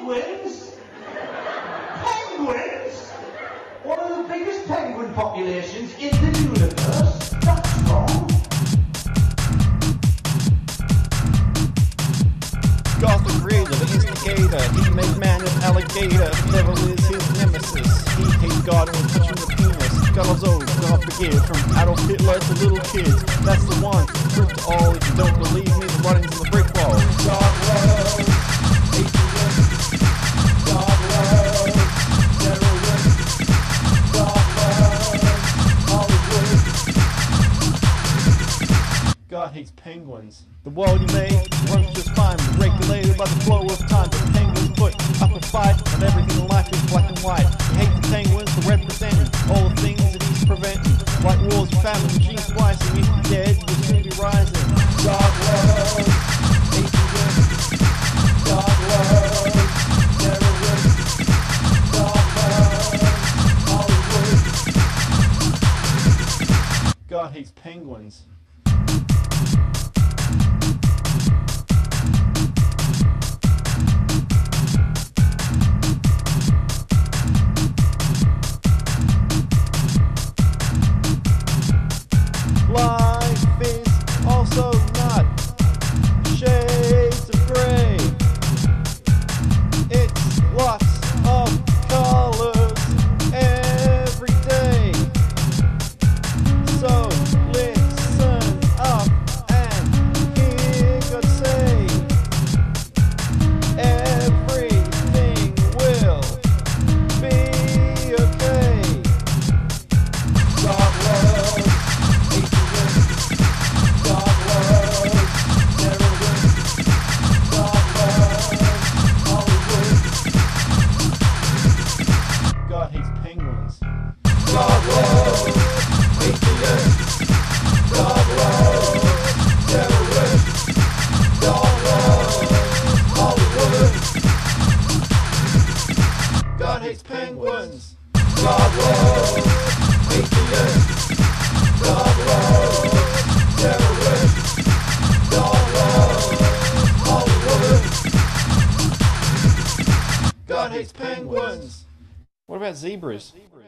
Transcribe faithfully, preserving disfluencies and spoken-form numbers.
Penguins? Penguins? One of the biggest penguin populations in the universe? That's wrong. God's the creator, the instigator. He made man an alligator. The devil is his nemesis. He hates God and will touch him the penis. God loves old, God forgive. From Adolf Hitler to little kids. That's the one. Prove to all. If you don't believe me, the writing's on the brick wall. God loves atheists. God loves terrorists. God loves Hollywood. God hates penguins. The world you made runs just fine, regulated by the flow of time. The penguins put up a fight, and everything in life is black and white. You hate the penguins for representing all the things that he's preventing. Like wars, famine, gene splicing. If you're dead, you'll soon be rising. God loves atheists. God loves terrorists. God loves Hollywood. God hates penguins. Life is also not shades of grey. It's lots of colors every day. So listen up and hear God say, everything will be okay. God loves atheists. God loves terrorists. God loves Hollywood. God hates penguins. God loves atheists. God loves terrorists. God loves Hollywood. God hates penguins. God loves atheists. God loves terrorists. God loves Hollywood. God hates penguins. What about zebras?